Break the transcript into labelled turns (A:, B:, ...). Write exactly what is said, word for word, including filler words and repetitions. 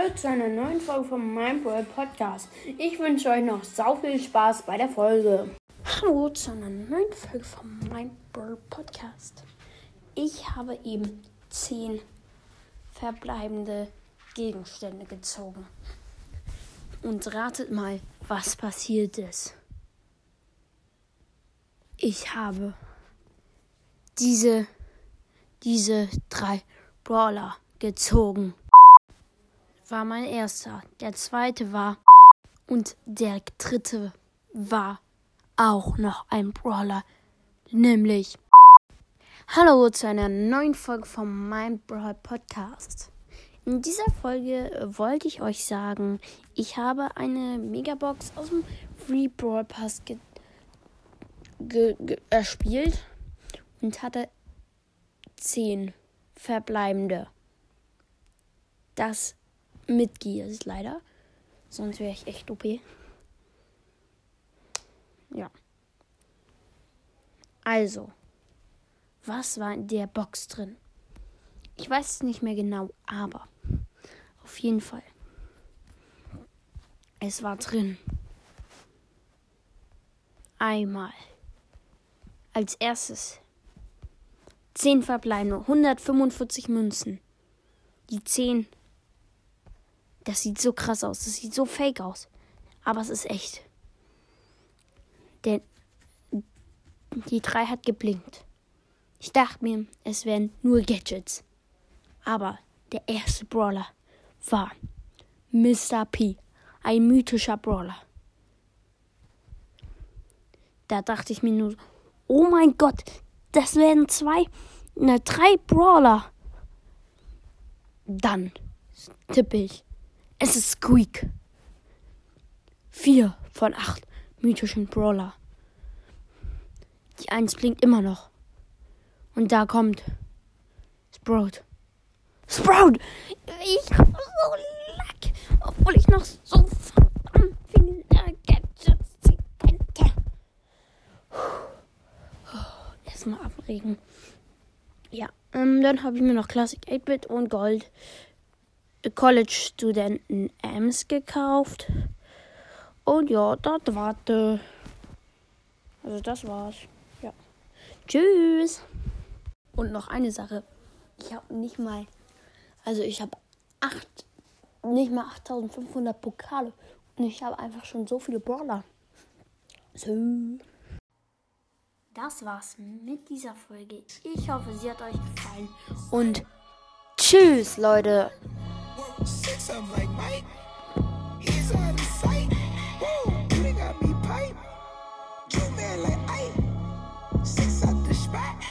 A: Hallo zu einer neuen Folge von meinem Podcast. Ich wünsche euch noch sau viel Spaß bei der Folge. Hallo zu einer neuen Folge von meinem Podcast. Ich habe eben zehn verbleibende Gegenstände gezogen. Und ratet mal, was passiert ist. Ich habe diese, diese drei Brawler gezogen. War mein erster. Der zweite war und der dritte war auch noch ein Brawler, nämlich Hallo zu einer neuen Folge von meinem Brawl Podcast. In dieser Folge wollte ich euch sagen, ich habe eine Megabox aus dem Free Brawl Pass ge- ge- ge- erspielt und hatte zehn verbleibende. Das mit Gears leider. Sonst wäre ich echt O P. Ja. Also, was war in der Box drin? Ich weiß es nicht mehr genau, aber auf jeden Fall. Es war drin. Einmal. Als erstes. zehn verbleibende, hundertfünfundvierzig Münzen. Die zehn. Das sieht so krass aus. Das sieht so fake aus. Aber es ist echt. Denn die drei hat geblinkt. Ich dachte mir, es wären nur Gadgets. Aber der erste Brawler war Mister P. Ein mythischer Brawler. Da dachte ich mir nur, oh mein Gott, das werden zwei, ne, drei Brawler. Dann tippe ich. Es ist Squeak. Vier von acht mythischen Brawler. Die eins blinkt immer noch. Und da kommt Sprout. Sprout! Ich hab so Lack, obwohl ich noch so verdammt viele Gadgets ziehen könnte. Erstmal abregen. Ja, ähm, dann habe ich mir noch Classic acht-Bit und Gold College-Studenten Ems gekauft. Und ja, das warte. Also das war's. Ja. Tschüss. Und noch eine Sache. Ich habe nicht mal, also ich habe acht, nicht mal achttausendfünfhundert Pokale. Und ich habe einfach schon so viele Brawler. So. Das war's mit dieser Folge. Ich hoffe, sie hat euch gefallen. Und tschüss, Leute.
B: Six, I'm like Mike. He's out of sight. Whoa, you got me pipe. You man like Ike. Six out the spot.